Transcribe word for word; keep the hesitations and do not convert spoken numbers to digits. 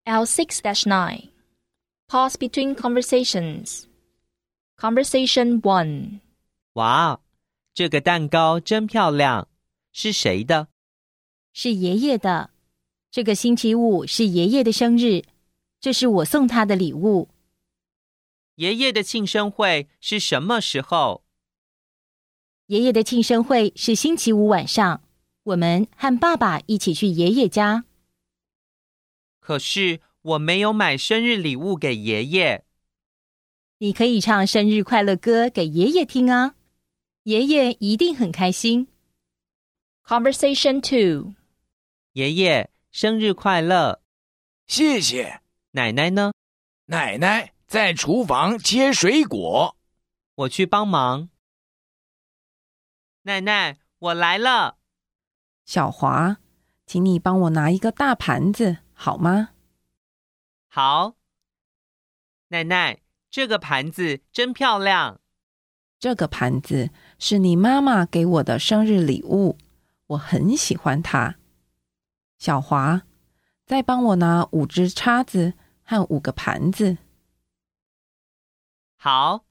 L six dash nine. Pause between conversations. Conversation one. 哇，这个蛋糕真漂亮，是谁的？ 是爷爷的。这个星期五是爷爷的生日，这是我送他的礼物。 爷爷的庆生会是什么时候？ 爷爷的庆生会是星期五晚上，我们和爸爸一起去爷爷家。 可是我没有买生日礼物给爷爷。 你可以唱生日快乐歌给爷爷听啊，爷爷一定很开心。 Conversation two. 爷爷，生日快乐！ 谢谢。 奶奶呢？ 奶奶在厨房切水果， 我去帮忙。奶奶，我来了。 小华，请你帮我拿一个大盘子，好吗？ 好。奶奶，这个盘子真漂亮。 这个盘子是你妈妈给我的生日礼物，我很喜欢它。小华，再帮我拿五只叉子和五个盘子。 好。